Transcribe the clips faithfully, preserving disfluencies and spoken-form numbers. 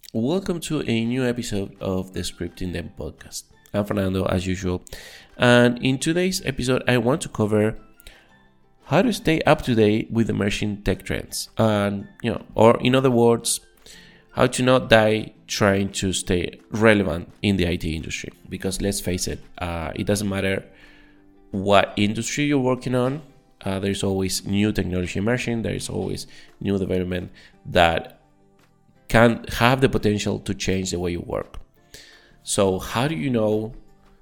Welcome to a new episode of the Scripting Them podcast. I'm Fernando, as usual, and in today's episode, I want to cover how to stay up to date with emerging tech trends, and you know, or in other words, how to not die trying to stay relevant in the I T industry. Because let's face it, uh, it doesn't matter what industry you're working on. Uh, there's always new technology emerging. There is always new development that can have the potential to change the way you work. So how do you know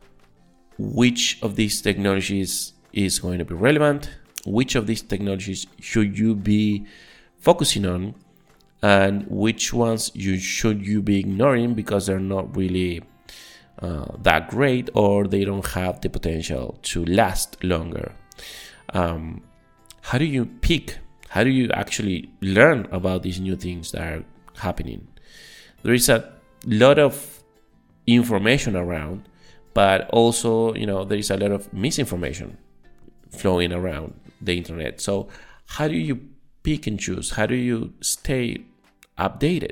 which of these technologies is going to be relevant? Which of these technologies should you be focusing on? And which ones you should you be ignoring because they're not really uh, that great, or they don't have the potential to last longer? Um, how do you pick? How do you actually learn about these new things that are happening? There is a lot of information around, but also, you know, there is a lot of misinformation flowing around the internet. So how do you pick and choose? How do you stay updated?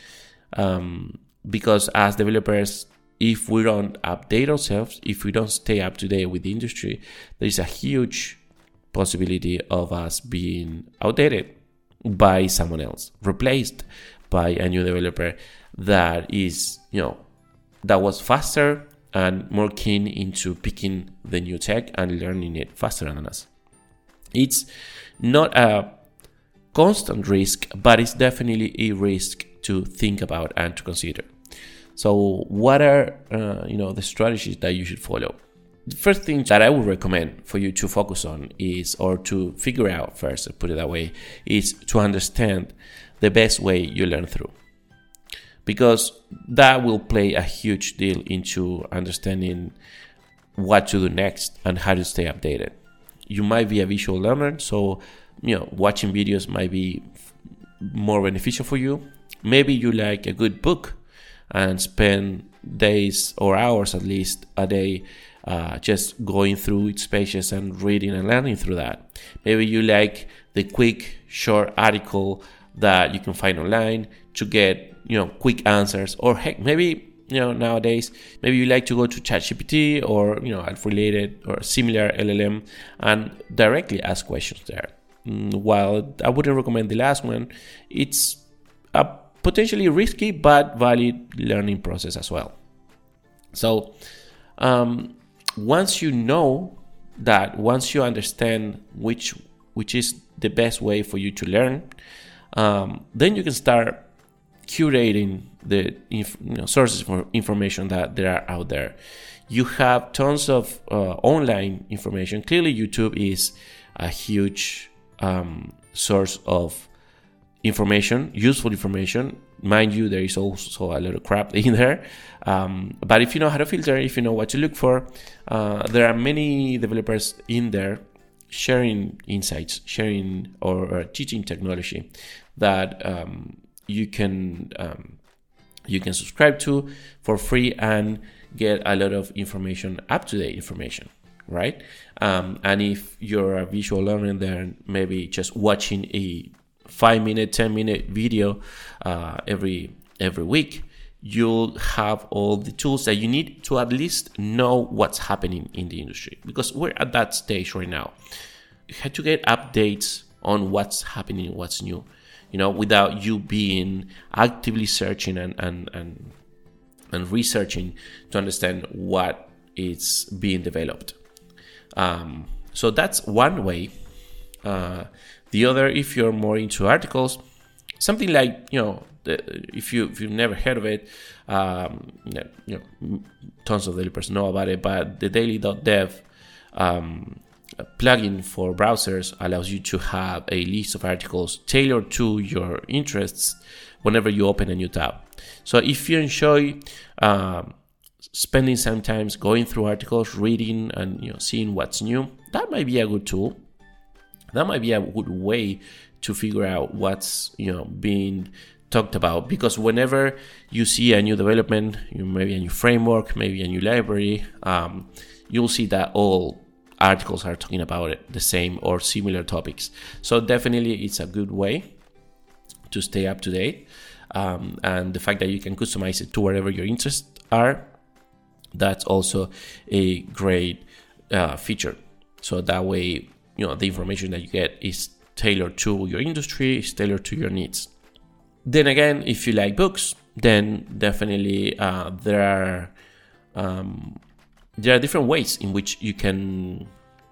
Um, because as developers, if we don't update ourselves, if we don't stay up to date with the industry, there is a huge possibility of us being outdated by someone else, replaced by a new developer that is, you know, that was faster and more keen into picking the new tech and learning it faster than us. It's not a constant risk, but it's definitely a risk to think about and to consider. So what are, uh, you know, the strategies that you should follow? The first thing that I would recommend for you to focus on is, or to figure out first, put it that way, is to understand the best way you learn through. Because that will play a huge deal into understanding what to do next and how to stay updated. You might be a visual learner, so you know watching videos might be more beneficial for you. Maybe you like a good book and spend days or hours at least a day uh, just going through its pages and reading and learning through that. Maybe you like the quick, short article that you can find online to get, you know, quick answers. Or heck, maybe, you know, nowadays, maybe you like to go to ChatGPT or, you know, a related or similar L L M and directly ask questions there. While I wouldn't recommend the last one, it's a potentially risky but valid learning process as well. So um, once you know that, once you understand which which is the best way for you to learn, um, then you can start curating the inf- you know, sources for information that there are out there. You have tons of uh, online information. Clearly, YouTube is a huge um, source of information, useful information. Mind you, there is also a lot of crap in there. Um, but if you know how to filter, if you know what to look for, uh, there are many developers in there sharing insights, sharing or, or teaching technology that um, you can um, you can subscribe to for free and get a lot of information, up-to-date information, right? Um, and if you're a visual learner, then maybe just watching a five-minute, ten-minute video uh, every every week, you'll have all the tools that you need to at least know what's happening in the industry. Because we're at that stage right now. You have to get updates on what's happening, what's new, you know, without you being actively searching and and and, and researching to understand what is being developed. Um, so that's one way. Uh, the other, if you're more into articles, something like, you know, the, if you if you've never heard of it, um, you know, tons of developers know about it, but the daily dot dev um, plugin for browsers allows you to have a list of articles tailored to your interests whenever you open a new tab. So if you enjoy um, spending some time going through articles, reading, and you know seeing what's new, that might be a good tool. That might be a good way to figure out what's you know being talked about, because whenever you see a new development, you know, maybe a new framework, maybe a new library, um, you'll see that all articles are talking about it, the same or similar topics. So definitely it's a good way to stay up to date. um, and the fact that you can customize it to whatever your interests are, that's also a great uh, feature. So that way, you know, the information that you get is tailored to your industry, is tailored to your needs. Then again, if you like books, then definitely uh, there are um, there are different ways in which you can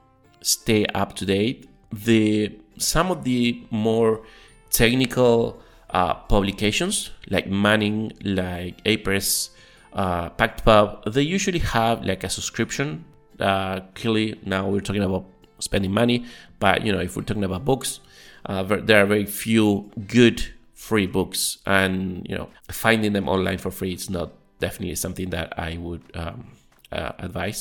stay up to date. The some of the more technical uh, publications like Manning, like Ahrefs, uh, PactPub, they usually have like a subscription. Uh, clearly, now we're talking about spending money, but you know, if we're talking about books, uh, there are very few good free books, and you know, finding them online for free is not definitely something that I would um, uh, advise.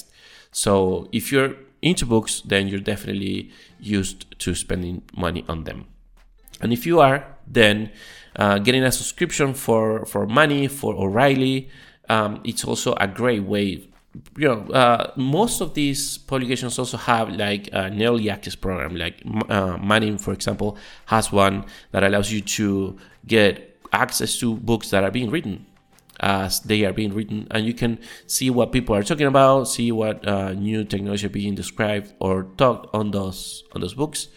So if you're into books, then you're definitely used to spending money on them. And if you are, then uh, getting a subscription for for money for O'Reilly, um, it's also a great way. You know, uh, most of these publications also have like an early access program. Like uh, Manning, for example, has one that allows you to get access to books that are being written as they are being written, and you can see what people are talking about, see what uh, new technology are being described or talked on those on those books,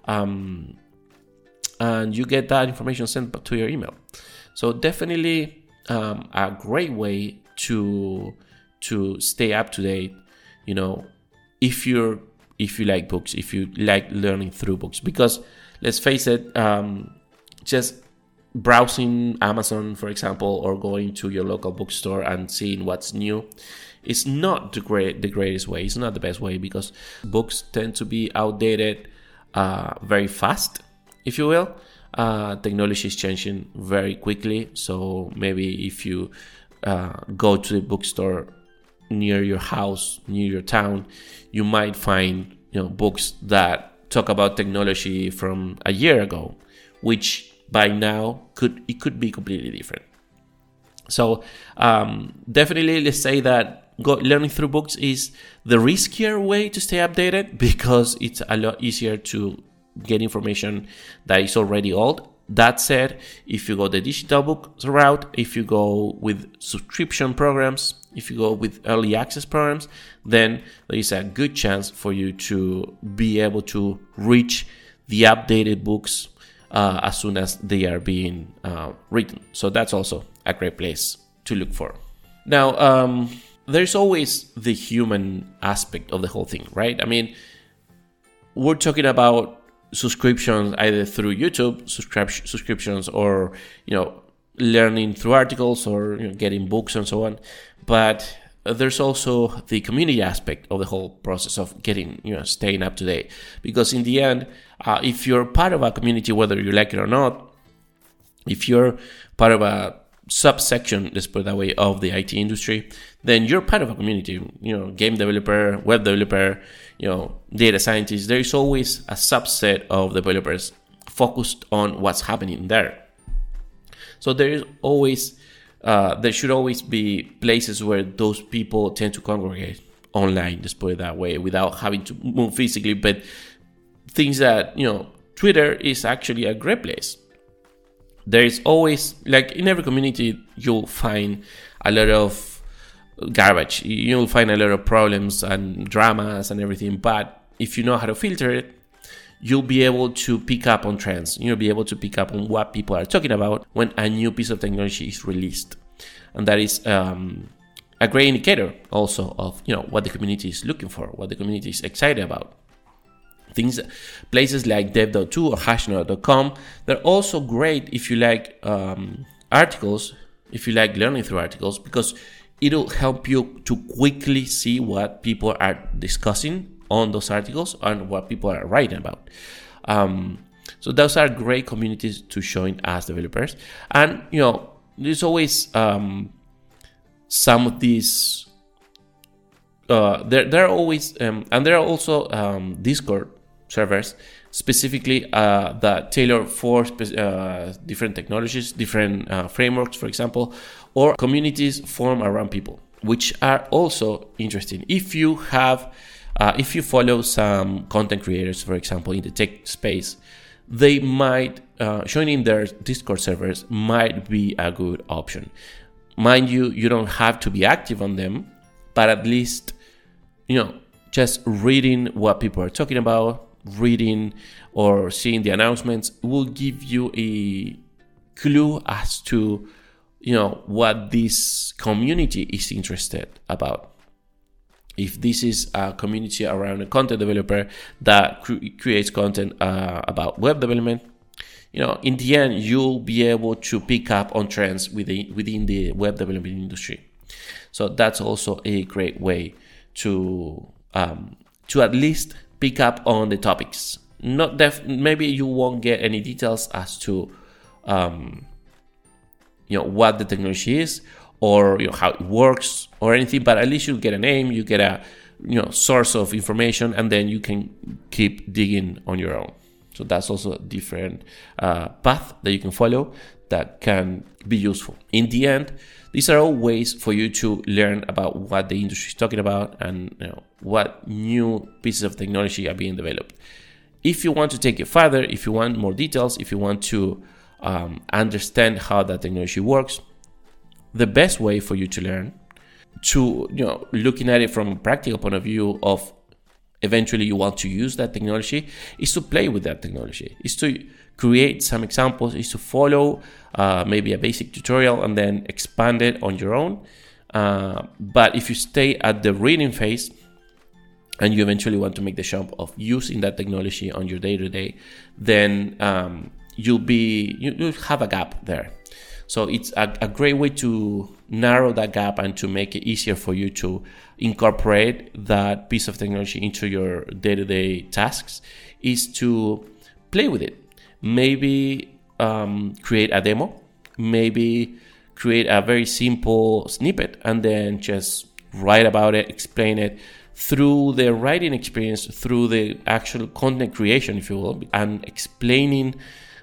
um, and you get that information sent to your email. So definitely um, a great way to to stay up to date, you know, if you're if you like books, if you like learning through books. Because let's face it, um, just browsing Amazon, for example, or going to your local bookstore and seeing what's new is not the great the greatest way. It's not the best way, because books tend to be outdated uh, very fast, if you will. Uh, technology is changing very quickly, so maybe if you uh, go to the bookstore near your house, near your town, you might find, you know, books that talk about technology from a year ago, which by now could it could be completely different. So um, definitely, let's say that go, learning through books is the riskier way to stay updated, because it's a lot easier to get information that is already old. That said, if you go the digital book route, if you go with subscription programs, if you go with early access programs, then there is a good chance for you to be able to reach the updated books uh, as soon as they are being uh, written. So that's also a great place to look for. Now, um, there's always the human aspect of the whole thing, right? I mean, we're talking about subscriptions either through YouTube subscrip- subscriptions or, you know, learning through articles, or, you know, getting books and so on. But there's also the community aspect of the whole process of getting, you know, staying up to date. Because in the end, uh, if you're part of a community, whether you like it or not, if you're part of a subsection, let's put it that way, of the I T industry, then you're part of a community. You know, game developer, web developer, you know, data scientist. There is always a subset of developers focused on what's happening there. So there is always, uh, there should always be places where those people tend to congregate online, let's put it that way, without having to move physically. But things that, you know, Twitter is actually a great place. There is always, like in every community, you'll find a lot of garbage. You'll find a lot of problems and dramas and everything. But if you know how to filter it, you'll be able to pick up on trends. You'll be able to pick up on what people are talking about when a new piece of technology is released. And that is um, a great indicator also of, you know, what the community is looking for, what the community is excited about. Things, places like dev dot to or hashnode dot com, they're also great if you like um, articles, if you like learning through articles, because it'll help you to quickly see what people are discussing on those articles and what people are writing about. Um, so those are great communities to join as developers. And, you know, there's always um, some of these, uh, there, there are always, um, and there are also um, Discord servers specifically uh, that tailor for spe- uh, different technologies, different uh, frameworks, for example, or communities form around people, which are also interesting. If you have, uh, if you follow some content creators, for example, in the tech space, they might uh, joining their Discord servers might be a good option. Mind you, you don't have to be active on them, but at least, you know, just reading what people are talking about, reading or seeing the announcements will give you a clue as to, you know, what this community is interested about. If this is a community around a content developer that cre- creates content uh, about web development, you know, in the end, you'll be able to pick up on trends within, within the web development industry. So that's also a great way to um, to at least pick up on the topics. Not def- maybe you won't get any details as to um, you know, what the technology is, or you know, how it works or anything, but at least you get a name, you get a you know source of information, and then you can keep digging on your own. So that's also a different uh, path that you can follow that can be useful. In the end, these are all ways for you to learn about what the industry is talking about and you know, what new pieces of technology are being developed. If you want to take it further, if you want more details, if you want to um, understand how that technology works, the best way for you to learn, to you know, looking at it from a practical point of view of eventually you want to use that technology, is to play with that technology, is to create some examples, is to follow uh, maybe a basic tutorial and then expand it on your own. Uh, but if you stay at the reading phase and you eventually want to make the jump of using that technology on your day-to-day, then um, you'll be you, you'll have a gap there. So it's a, a great way to narrow that gap and to make it easier for you to incorporate that piece of technology into your day-to-day tasks, is to play with it. Maybe um, create a demo, maybe create a very simple snippet and then just write about it, explain it through the writing experience, through the actual content creation, if you will, and explaining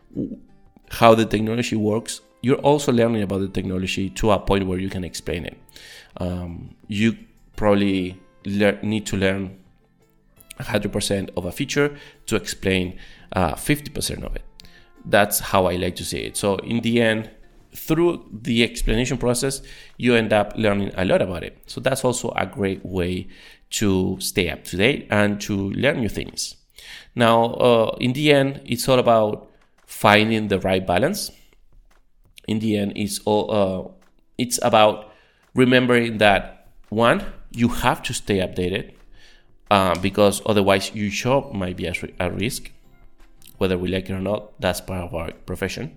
how the technology works. You're also learning about the technology to a point where you can explain it. Um, you probably le- need to learn one hundred percent of a feature to explain uh, fifty percent of it. That's how I like to say it. So in the end, through the explanation process, you end up learning a lot about it. So that's also a great way to stay up to date and to learn new things. Now, uh, in the end, it's all about finding the right balance. In the end, it's all uh, it's about remembering that, one, you have to stay updated uh, because otherwise your job might be at risk, whether we like it or not. That's part of our profession.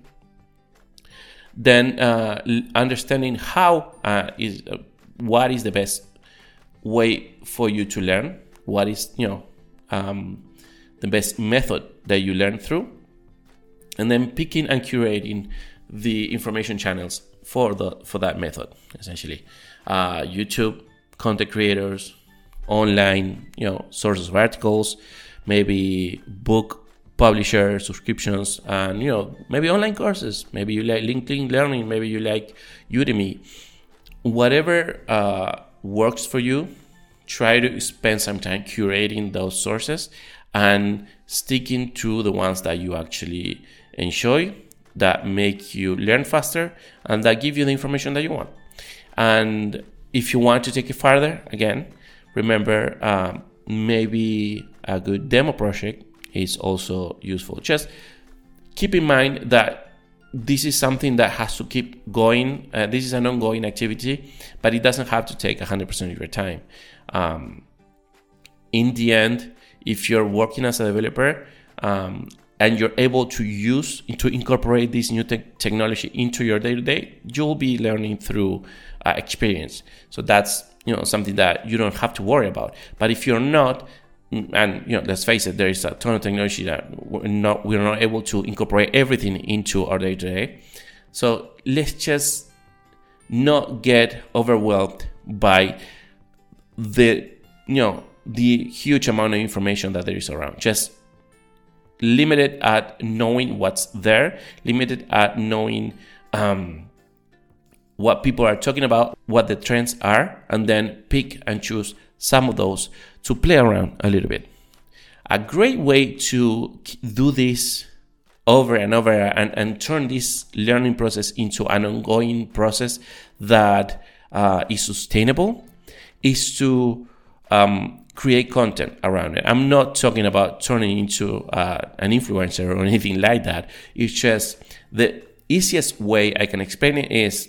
Then uh, understanding how uh, is uh, what is the best way for you to learn, what is you know um, the best method that you learn through, and then picking and curating the information channels for the for that method. Essentially, uh, YouTube, content creators, online, you know, sources of articles, maybe book publisher subscriptions, and you know, maybe online courses. Maybe you like LinkedIn Learning, maybe you like Udemy. Whatever uh, works for you, try to spend some time curating those sources and sticking to the ones that you actually enjoy, that make you learn faster, and that give you the information that you want. And if you want to take it further, again, remember um, maybe a good demo project is also useful. Just keep in mind that this is something that has to keep going. Uh, this is an ongoing activity, but it doesn't have to take one hundred percent of your time. Um, in the end, if you're working as a developer, um, and you're able to use, to incorporate this new te- technology into your day-to-day, you'll be learning through uh, experience. So that's, you know, something that you don't have to worry about. But if you're not, and, you know, let's face it, there is a ton of technology that we're not, we're not able to incorporate everything into our day-to-day. So let's just not get overwhelmed by the, you know, the huge amount of information that there is around. Just limited at knowing what's there, limited at knowing um, what people are talking about, what the trends are, and then pick and choose some of those to play around a little bit. A great way to do this over and over and, and turn this learning process into an ongoing process that uh, is sustainable is to um, create content around it. I'm not talking about turning into uh, an influencer or anything like that. It's just the easiest way I can explain it is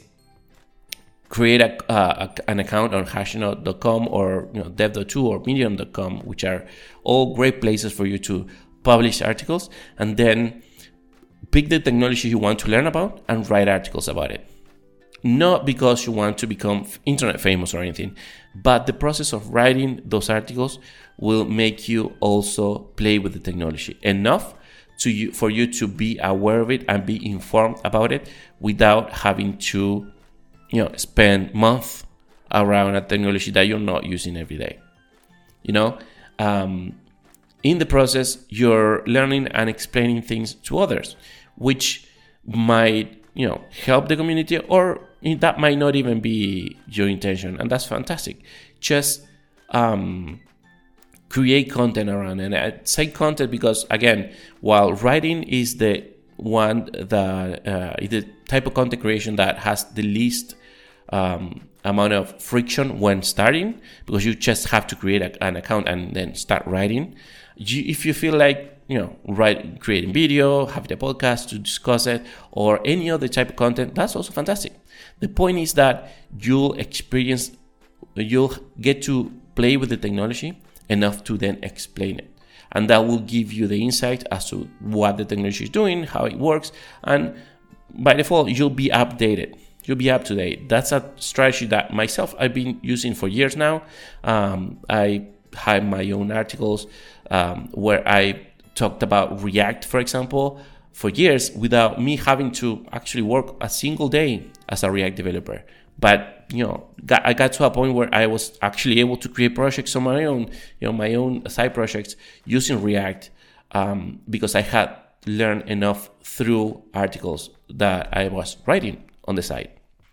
create a, uh, a, an account on hashnote dot com or you know, dev dot to or medium dot com, which are all great places for you to publish articles, and then pick the technology you want to learn about and write articles about it. Not because you want to become internet famous or anything, but the process of writing those articles will make you also play with the technology enough to you, for you to be aware of it and be informed about it without having to you know, spend months around a technology that you're not using every day. You know, um, in the process, you're learning and explaining things to others, which might, you know, help the community, or that might not even be your intention, and that's fantastic. Just um, create content around it. And I say content because, again, while writing is the one that uh, is the type of content creation that has the least um, amount of friction when starting, because you just have to create a, an account and then start writing. You, if you feel like, you know, write, creating video, having a podcast to discuss it, or any other type of content, that's also fantastic. The point is that you'll experience, you'll get to play with the technology enough to then explain it. And that will give you the insight as to what the technology is doing, how it works, and by default, you'll be updated. You'll be up to date. That's a strategy that myself, I've been using for years now. Um, I have my own articles um, where I talked about React, for example, for years without me having to actually work a single day as a React developer. But, you know, got, I got to a point where I was actually able to create projects on my own, you know, my own side projects using React um, because I had learned enough through articles that I was writing on the side.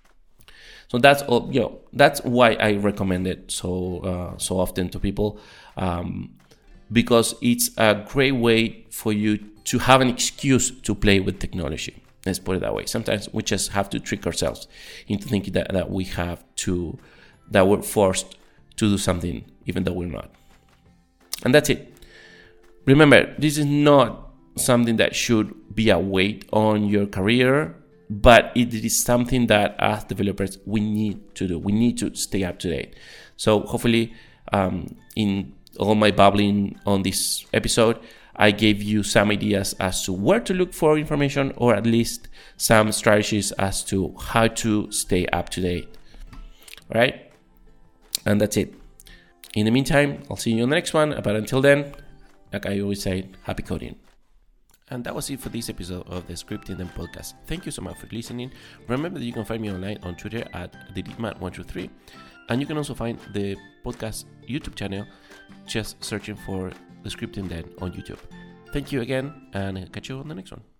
So that's all, you know, that's why I recommend it so uh, so often to people, um, because it's a great way for you to have an excuse to play with technology. Let's put it that way. Sometimes we just have to trick ourselves into thinking that, that we have to, that we're forced to do something even though we're not. And that's it. Remember, this is not something that should be a weight on your career, but it is something that as developers we need to do. We need to stay up to date. So hopefully um, in all my babbling on this episode, I gave you some ideas as to where to look for information, or at least some strategies as to how to stay up to date. All right? And that's it. In the meantime, I'll see you on the next one. But until then, like I always say, happy coding. And that was it for this episode of the Scripting Them podcast. Thank you so much for listening. Remember that you can find me online on Twitter at the Deepman one two three. And you can also find the podcast YouTube channel just searching for the Scripting Them on YouTube. Thank you again, and I'll catch you on the next one.